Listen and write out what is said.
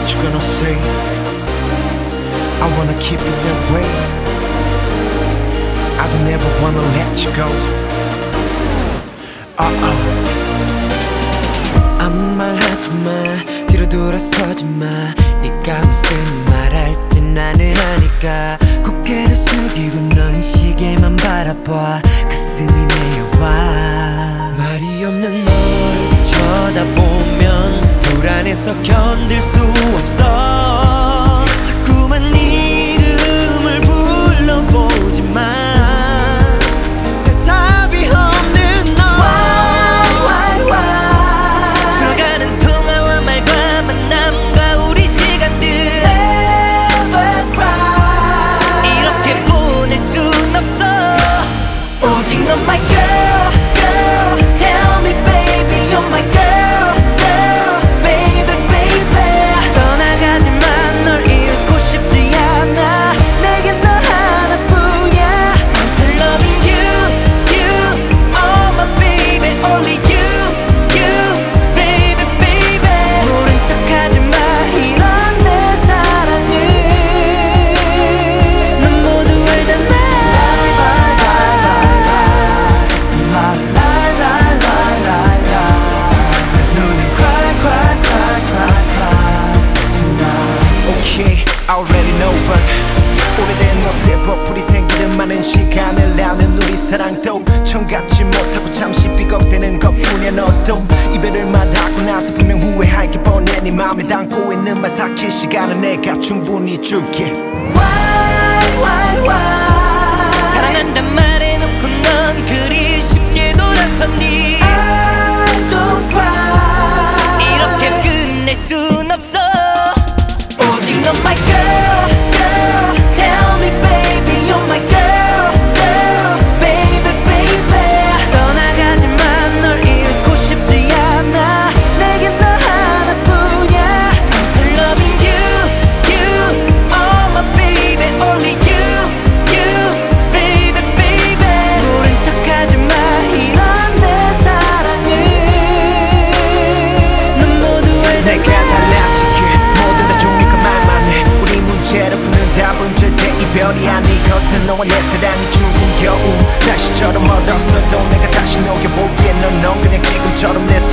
what you gonna say. I wanna keep it that way. I don't ever wanna let you go. 아무 말 하지마, 뒤로 돌아서지마. 네가 무슨 말할지 나는 아니까. 고개를 숙이고 넌 시계만 바라봐. 가슴이 메여와. 말이 없는 널 쳐다보면 불안해서 견딜 수 없어. 자꾸만 네 이름을 불러보지만 You're my girl, girl. Tell me baby you're my girl, girl. Baby, baby. 떠나가지만 널 잃고 싶지 않아. 내겐 너 하나뿐이야. I'm still loving you, you. Oh my baby, only you, baby, baby. 모른 척하지마 이런 내 사랑을. 넌 모두 알잖아. I already know but 오래된 옷에 버풀이 생기는 많은 시간을 나눈 우리 사랑도 처음같지 못하고 잠시 삐걱대는 것뿐이야. 너도 이별을 말하고 나서 분명 후회할 게 뻔해. 네 맘에 담고 있는 말 삭힐 시간은 내가 충분히 줄게. Why 사랑한단 말해놓고 넌 그리 쉽게 돌아섰니. I don't cry. 이렇게 끝낼 순 없어. 오직 넌 my girl, girl. Tell me baby you're my girl, girl. Baby, baby. 떠나가지만 널 잃고 싶지 않아. 내겐 너 하나뿐이야. I'm still loving you, Oh my baby, only you, baby, baby. 모른 척하지마 이런 내 사랑을. 넌 모두 알잖아. 내가 달라질게. 모든 다 종이가 말만 해. 우리 문제를 푸는 답은 절대 이별이 아니거든. 너와 내 사랑이 죽은 겨울 날씨처럼 멀었어도 내가 다시 녹여볼게. 넌 그냥 지금처럼 내